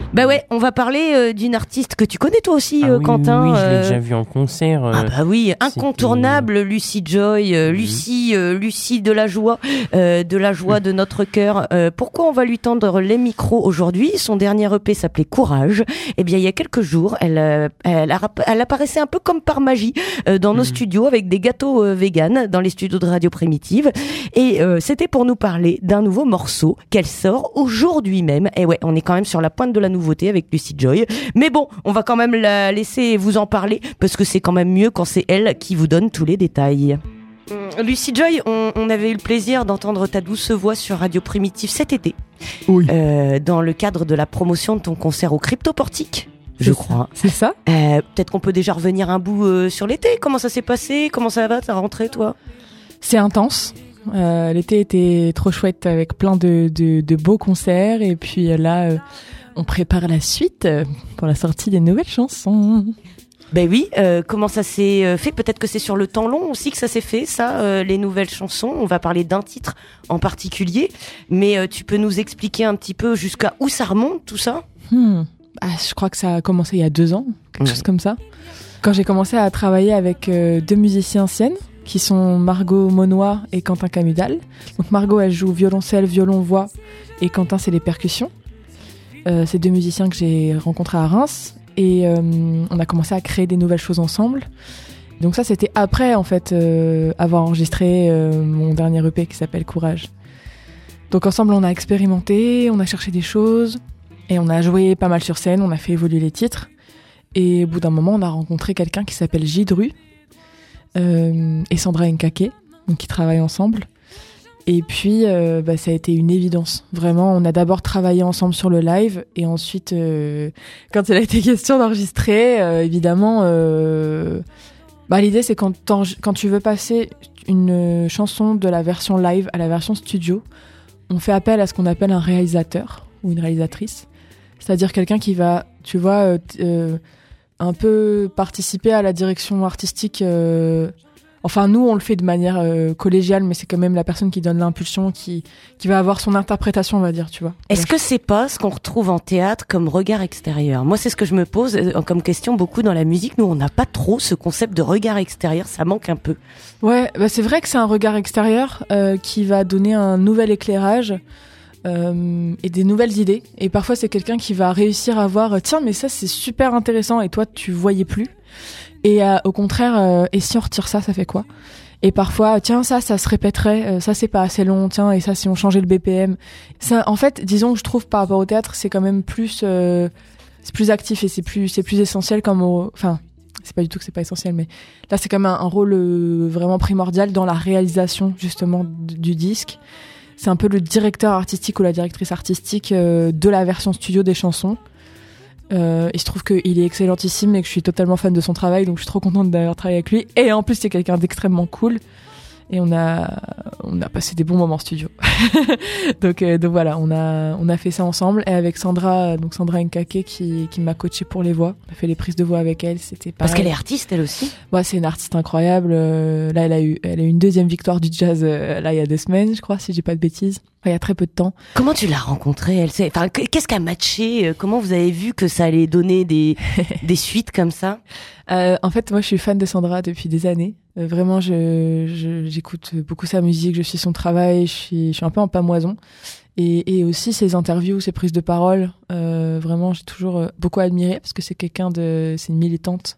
Bah ouais, on va parler d'une artiste que tu connais toi aussi, Quentin. Oui, je l'ai déjà vue en concert. Ah bah oui, incontournable, Lucy Joy, Lucie de la joie de notre cœur. Pourquoi on va lui tendre les micros aujourd'hui? Son dernier EP s'appelait Courage. Eh bien, il y a quelques jours, elle apparaissait un peu comme par magie dans nos studios avec des gâteaux véganes dans les studios de Radio Primitive. Et c'était pour nous parler d'un nouveau morceau qu'elle sort aujourd'hui même. Et ouais, on est quand même sur la pointe de la nouveauté avec Lucy Joy. Mais bon, on va quand même la laisser vous en parler parce que c'est quand même mieux quand c'est elle qui vous donne tous les détails. Lucy Joy, on avait eu le plaisir d'entendre ta douce voix sur Radio Primitive cet été. Oui. Dans le cadre de la promotion de ton concert au Crypto-Portique, je crois. C'est ça. Peut-être qu'on peut déjà revenir un bout sur l'été. Comment ça s'est passé? Comment ça va, ta rentrée, toi? C'est intense. L'été était trop chouette avec plein de beaux concerts. Et puis là, on prépare la suite pour la sortie des nouvelles chansons. Ben oui, comment ça s'est fait? Peut-être que c'est sur le temps long aussi que ça s'est fait, ça, les nouvelles chansons. On va parler d'un titre en particulier, mais tu peux nous expliquer un petit peu jusqu'à où ça remonte, tout ça? Je crois que ça a commencé il y a 2 ans, quelque chose comme ça. Quand j'ai commencé à travailler avec 2 musiciens anciennes, qui sont Margot Monnoy et Quentin Camudal. Donc Margot, elle joue violoncelle, violon-voix, et Quentin, c'est les percussions. C'est 2 musiciens que j'ai rencontrés à Reims. Et on a commencé à créer des nouvelles choses ensemble. Donc ça, c'était après, en fait, avoir enregistré mon dernier EP qui s'appelle Courage. Donc ensemble, on a expérimenté, on a cherché des choses, et on a joué pas mal sur scène, on a fait évoluer les titres. Et au bout d'un moment, on a rencontré quelqu'un qui s'appelle Jidru et Sandra Nkake, donc qui travaillent ensemble. Et puis, ça a été une évidence. Vraiment, on a d'abord travaillé ensemble sur le live, et ensuite, quand il a été question d'enregistrer, évidemment, l'idée c'est quand tu veux passer une chanson de la version live à la version studio, on fait appel à ce qu'on appelle un réalisateur ou une réalisatrice. C'est-à-dire quelqu'un qui va, tu vois, un peu participer à la direction artistique. Enfin, nous, on le fait de manière collégiale, mais c'est quand même la personne qui donne l'impulsion, qui va avoir son interprétation, on va dire, tu vois. Est-ce que c'est pas ce qu'on retrouve en théâtre comme regard extérieur? Moi, c'est ce que je me pose comme question beaucoup dans la musique. Nous, on n'a pas trop ce concept de regard extérieur, ça manque un peu. Ouais, c'est vrai que c'est un regard extérieur qui va donner un nouvel éclairage et des nouvelles idées. Et parfois, c'est quelqu'un qui va réussir à voir, tiens, mais ça, c'est super intéressant, et toi, tu voyais plus. Et au contraire, et si on retire ça, ça fait quoi? Et parfois, tiens, ça se répéterait, ça c'est pas assez long, tiens, et ça si on changeait le BPM. Ça, en fait, disons que je trouve par rapport au théâtre, c'est quand même plus, c'est plus actif et c'est plus essentiel enfin, c'est pas du tout que c'est pas essentiel, mais là c'est quand même un rôle vraiment primordial dans la réalisation justement du disque. C'est un peu le directeur artistique ou la directrice artistique de la version studio des chansons. Il se trouve qu'il est excellentissime et que je suis totalement fan de son travail, donc je suis trop contente d'avoir travaillé avec lui. Et en plus, c'est quelqu'un d'extrêmement cool. Et on a passé des bons moments en studio. donc voilà, on a fait ça ensemble. Et avec Sandra Nkake qui m'a coachée pour les voix. On a fait les prises de voix avec elle, c'était pareil. Parce qu'elle est artiste, elle aussi. Ouais, c'est une artiste incroyable. Là, elle a eu une 2e victoire du jazz, là, il y a 2 semaines, je crois, si j'ai pas de bêtises. Il y a très peu de temps. Comment tu l'as rencontrée, elle? Enfin, qu'est-ce qui a matché? Comment vous avez vu que ça allait donner des suites comme ça? En fait, moi, je suis fan de Sandra depuis des années. Vraiment, j'écoute beaucoup sa musique, je suis son travail, je suis un peu en pamoison. Et aussi ses interviews, ses prises de parole. Vraiment, j'ai toujours beaucoup admiré parce que c'est une militante.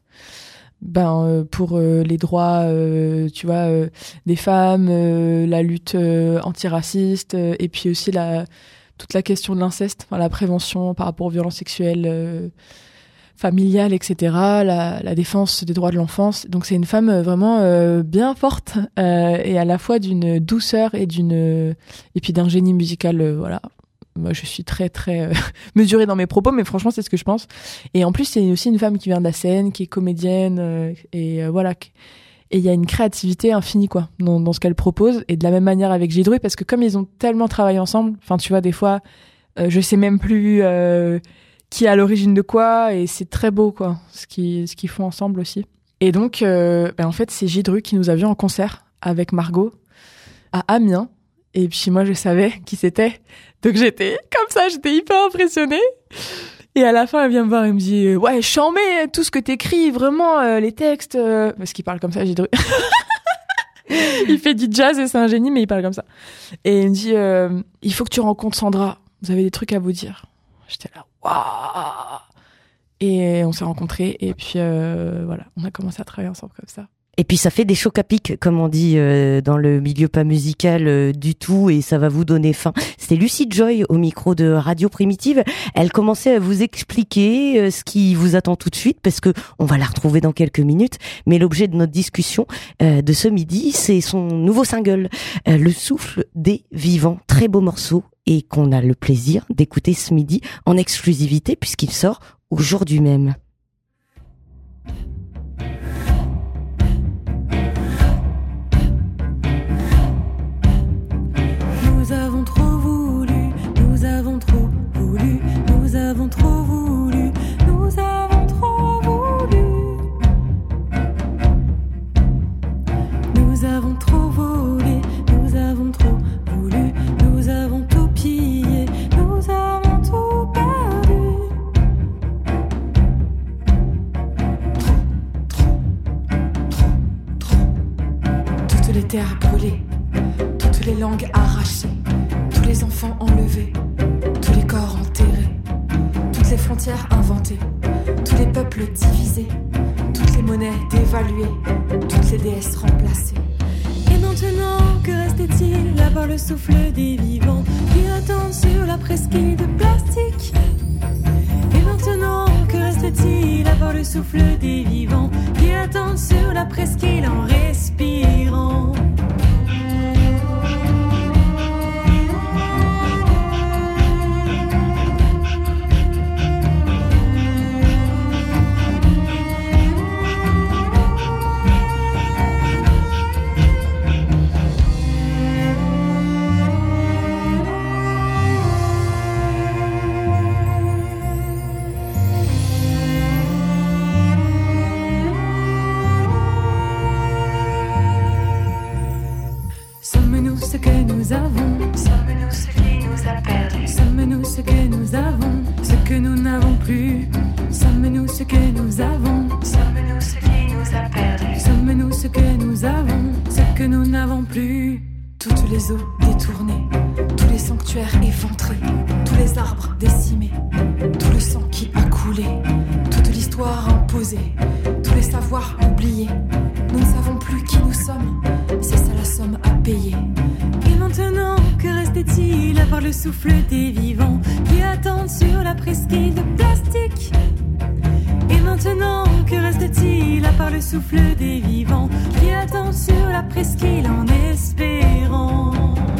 Pour les droits, tu vois, des femmes, la lutte antiraciste, et puis aussi toute la question de l'inceste, enfin la prévention par rapport aux violences sexuelles familiales, etc., la défense des droits de l'enfance. Donc c'est une femme vraiment bien forte et à la fois d'une douceur et puis d'un génie musical, voilà. Moi, je suis très, très mesurée dans mes propos, mais franchement, c'est ce que je pense. Et en plus, c'est aussi une femme qui vient de la scène, qui est comédienne, voilà. Et il y a une créativité infinie, quoi, dans ce qu'elle propose. Et de la même manière avec Jidru, parce que comme ils ont tellement travaillé ensemble, enfin, tu vois, des fois, je sais même plus qui est à l'origine de quoi, et c'est très beau, quoi, ce qu'ils font ensemble aussi. Et donc, en fait, c'est Jidru qui nous a vus en concert avec Margot à Amiens. Et puis moi, je savais qui c'était. Donc j'étais comme ça, j'étais hyper impressionnée. Et à la fin, elle vient me voir et me dit ouais, chambé, tout ce que t'écris, vraiment, les textes. Parce qu'il parle comme ça, j'ai dit. Il fait du jazz et c'est un génie, mais il parle comme ça. Et il me dit il faut que tu rencontres Sandra. Vous avez des trucs à vous dire. J'étais là, waouh. Et on s'est rencontrés et puis voilà, on a commencé à travailler ensemble comme ça. Et puis ça fait des chocs à pic, comme on dit dans le milieu pas musical du tout, et ça va vous donner faim. C'était Lucy Joy au micro de Radio Primitive. Elle commençait à vous expliquer ce qui vous attend tout de suite, parce que on va la retrouver dans quelques minutes. Mais l'objet de notre discussion de ce midi, c'est son nouveau single, Le Souffle des Vivants. Très beau morceau, et qu'on a le plaisir d'écouter ce midi en exclusivité, puisqu'il sort aujourd'hui même. Nous avons trop voulu, nous avons trop voulu, nous avons trop voulu, nous avons trop voulu. Nous avons trop volé, nous avons trop voulu, nous avons tout pillé, nous avons tout perdu. Toutes les terres brûlées, toutes les langues arrachées, tous les enfants enlevés, tous les corps enterrés, toutes les frontières inventées, tous les peuples divisés, toutes les monnaies dévaluées, toutes les déesses remplacées. Et maintenant, que restait-il à part le souffle des vivants qui attendent sur la presqu'île de plastique? Et maintenant, que reste-t-il à part le souffle des vivants qui attendent sur la presqu'île en respirant? Sommes-nous ce que nous avons? Sommes-nous ce qui nous a perdus? Sommes-nous ce que nous avons? Ce que nous n'avons plus? Sommes-nous ce que nous avons? Sommes-nous ce qui nous a perdus? Sommes-nous ce que nous avons? Ce que nous n'avons plus? Toutes les eaux détournées, tous les sanctuaires éventrés, tous les arbres décimés, tout le sang qui a coulé, toute l'histoire imposée, tous les savoirs oubliés. Nous ne savons plus qui nous sommes, c'est ça la somme à payer. Et maintenant, que restait-il à part le souffle des vivants qui attendent sur la presqu'île de plastique? Et maintenant, que reste-t-il à part le souffle des vivants qui attendent sur la presqu'île en espérant?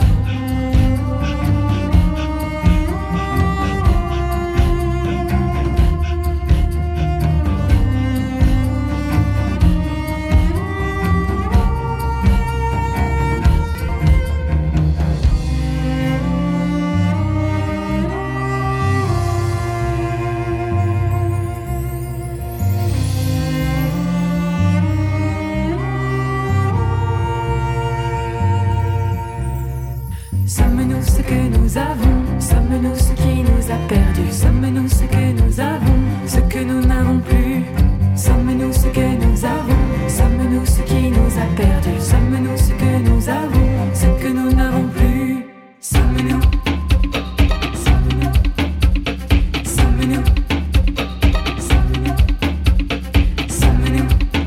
Sommes-nous ce que nous avons? Sommes-nous ce qui nous a perdus? Sommes-nous ce que nous avons? Ce que nous n'avons plus? Sommes-nous ce que nous avons? Sommes-nous ce qui nous a perdus? Sommes-nous ce que nous avons? Ce que nous n'avons plus? Sommes-nous? Sommes-nous? Sommes-nous? Sommes-nous? Sommes-nous?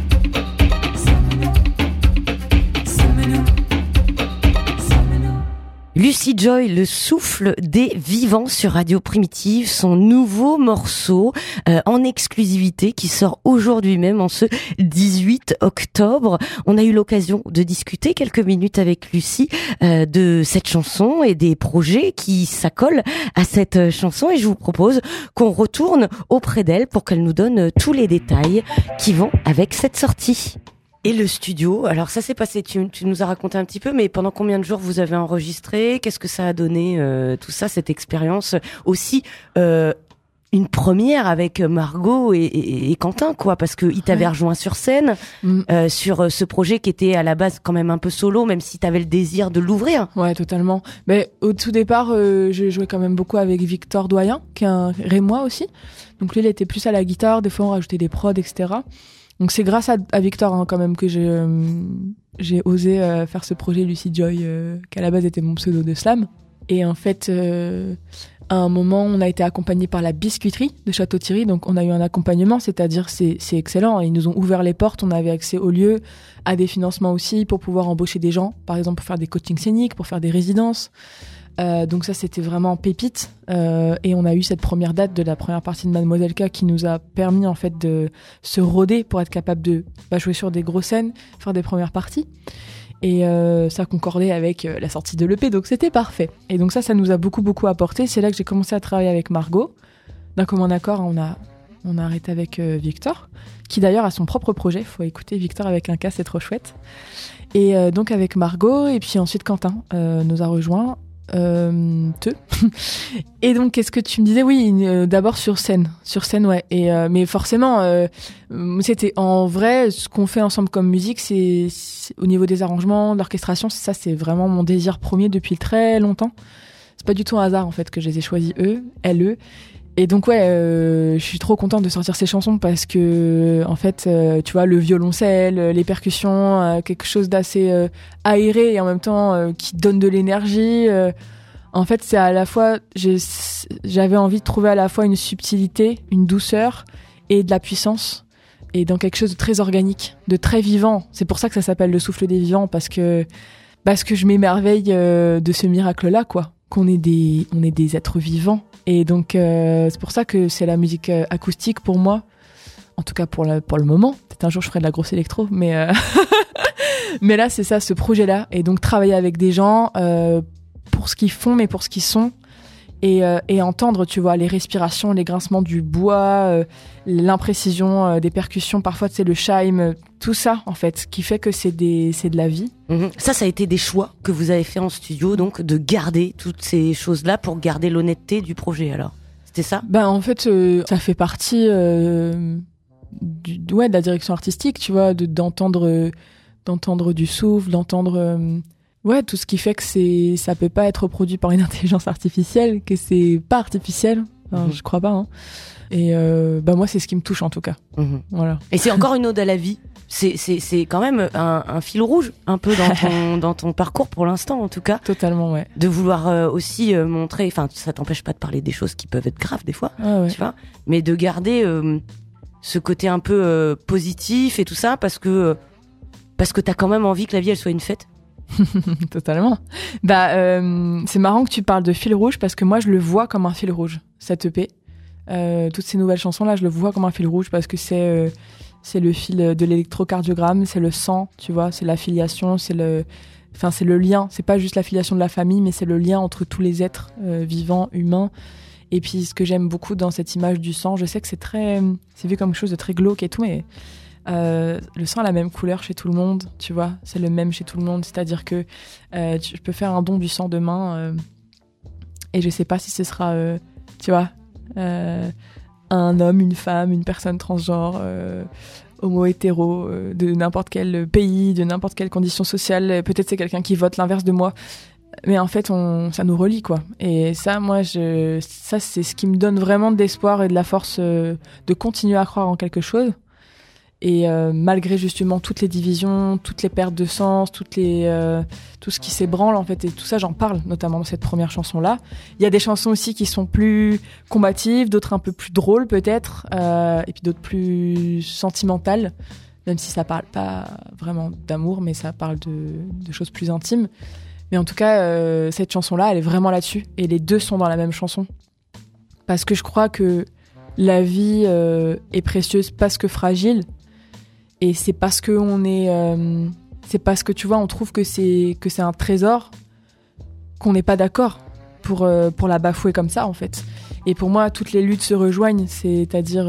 Sommes-nous? Sommes-nous? Lucy Joy, Le Souffle des Vivants sur Radio Primitive, son nouveau morceau en exclusivité qui sort aujourd'hui même en ce 18 octobre. On a eu l'occasion de discuter quelques minutes avec Lucy de cette chanson et des projets qui s'accolent à cette chanson, et je vous propose qu'on retourne auprès d'elle pour qu'elle nous donne tous les détails qui vont avec cette sortie. Et le studio, alors ça s'est passé, tu nous as raconté un petit peu, mais pendant combien de jours vous avez enregistré? Qu'est-ce que ça a donné, tout ça, cette expérience aussi une première avec Margot et Quentin, quoi, parce que il t'avait rejoint sur scène sur ce projet qui était à la base quand même un peu solo, même si t'avais le désir de l'ouvrir. Ouais, totalement. Mais au tout départ, je jouais quand même beaucoup avec Victor Doyen, qui est un Rémois aussi. Donc lui, il était plus à la guitare. Des fois, on rajoutait des prods, etc. Donc c'est grâce à Victor quand même que j'ai osé faire ce projet Lucy Joy, qui à la base était mon pseudo de slam. Et en fait, à un moment, on a été accompagné par la biscuiterie de Château-Thierry. Donc on a eu un accompagnement, c'est-à-dire c'est excellent. Ils nous ont ouvert les portes, on avait accès au lieu, à des financements aussi pour pouvoir embaucher des gens, par exemple pour faire des coachings scéniques, pour faire des résidences. Donc ça, c'était vraiment pépite. Et on a eu cette première date de la première partie de Mademoiselle K qui nous a permis en fait de se roder pour être capable de jouer sur des grosses scènes, faire des premières parties. Et ça concordait avec la sortie de l'EP, donc c'était parfait. Et donc ça nous a beaucoup apporté. C'est là que j'ai commencé à travailler avec Margot. D'un commun accord, on a arrêté avec Victor, qui d'ailleurs a son propre projet. Faut écouter Victor avec un K, c'est trop chouette. Et donc avec Margot, et puis ensuite Quentin nous a rejoints. Et donc qu'est-ce que tu me disais? Oui, d'abord sur scène ouais. Et mais forcément c'était en vrai ce qu'on fait ensemble comme musique, c'est au niveau des arrangements, de l'orchestration, ça c'est vraiment mon désir premier depuis très longtemps. C'est pas du tout un hasard en fait que je les ai choisis eux. Et donc ouais, je suis trop contente de sortir ces chansons parce que en fait, tu vois, le violoncelle, les percussions, quelque chose d'assez aéré et en même temps qui donne de l'énergie. En fait, c'est à la fois, j'avais envie de trouver à la fois une subtilité, une douceur et de la puissance, et dans quelque chose de très organique, de très vivant. C'est pour ça que ça s'appelle le souffle des vivants, parce que je m'émerveille de ce miracle-là, quoi. On est des êtres vivants. Et donc, c'est pour ça que c'est la musique acoustique pour moi. En tout cas, pour le moment. Peut-être un jour, je ferai de la grosse électro. Mais là, c'est ça, ce projet-là. Et donc, travailler avec des gens pour ce qu'ils font, mais pour ce qu'ils sont. Et entendre, tu vois, les respirations, les grincements du bois, l'imprécision des percussions, parfois, tu sais, le chime, tout ça, en fait, qui fait que c'est de la vie. Ça a été des choix que vous avez fait en studio, donc, de garder toutes ces choses-là pour garder l'honnêteté du projet, alors. C'était ça? En fait, ça fait partie de la direction artistique, tu vois, d'entendre du souffle, d'entendre... tout ce qui fait que ça peut pas être reproduit par une intelligence artificielle, que c'est pas artificiel. Enfin, je crois pas. Hein. Et moi, c'est ce qui me touche en tout cas. Voilà. Et c'est encore une ode à la vie. C'est quand même un fil rouge un peu dans ton parcours pour l'instant en tout cas. Totalement, ouais. De vouloir aussi montrer. Enfin, ça t'empêche pas de parler des choses qui peuvent être graves des fois, tu vois. Mais de garder ce côté un peu positif et tout ça parce que t'as quand même envie que la vie elle soit une fête. Totalement. C'est marrant que tu parles de fil rouge parce que moi je le vois comme un fil rouge, cette EP. Toutes ces nouvelles chansons là, je le vois comme un fil rouge parce que c'est le fil de l'électrocardiogramme, c'est le sang, tu vois, c'est l'affiliation, c'est le lien. C'est pas juste l'affiliation de la famille, mais c'est le lien entre tous les êtres vivants, humains. Et puis ce que j'aime beaucoup dans cette image du sang, je sais que c'est vu comme quelque chose de très glauque et tout, mais le sang a la même couleur chez tout le monde, tu vois, c'est le même chez tout le monde, c'est-à-dire que je peux faire un don du sang demain et je sais pas si ce sera tu vois un homme, une femme, une personne transgenre, homo hétéro, de n'importe quel pays, de n'importe quelle condition sociale, peut-être c'est quelqu'un qui vote l'inverse de moi, mais en fait ça nous relie quoi. Et ça moi ça c'est ce qui me donne vraiment de l'espoir et de la force de continuer à croire en quelque chose. Et malgré justement toutes les divisions, toutes les pertes de sens, tout ce qui s'ébranle en fait, et tout ça j'en parle notamment dans cette première chanson là. Il y a des chansons aussi qui sont plus combatives, d'autres un peu plus drôles peut-être, et puis d'autres plus sentimentales, même si ça parle pas vraiment d'amour, mais ça parle de choses plus intimes. Mais en tout cas cette chanson là elle est vraiment là-dessus, et les deux sont dans la même chanson, parce que je crois que la vie est précieuse parce que fragile. Et c'est parce que c'est parce que tu vois, on trouve que c'est un trésor qu'on n'est pas d'accord pour la bafouer comme ça en fait. Et pour moi, toutes les luttes se rejoignent, c'est-à-dire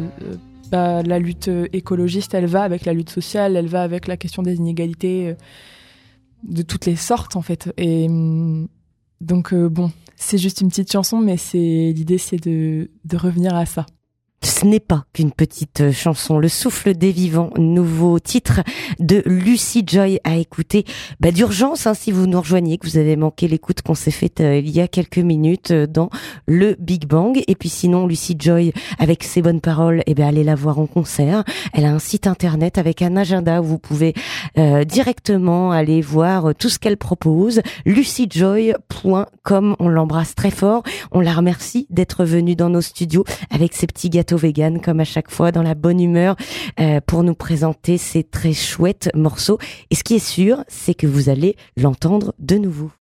la lutte écologiste, elle va avec la lutte sociale, elle va avec la question des inégalités de toutes les sortes en fait. Et Donc bon, c'est juste une petite chanson, mais l'idée c'est de revenir à ça. Ce n'est pas qu'une petite chanson. Le souffle des vivants, nouveau titre de Lucy Joy à écouter d'urgence, si vous nous rejoignez, que vous avez manqué l'écoute qu'on s'est faite il y a quelques minutes dans le Big Bang. Et puis sinon, Lucy Joy, avec ses bonnes paroles, allez la voir en concert. Elle a un site internet avec un agenda où vous pouvez directement aller voir tout ce qu'elle propose. lucyjoy.com. On l'embrasse très fort. On la remercie d'être venue dans nos studios avec ses petits gâteaux vegan, comme à chaque fois, dans la bonne humeur, pour nous présenter ces très chouettes morceaux. Et ce qui est sûr, c'est que vous allez l'entendre de nouveau.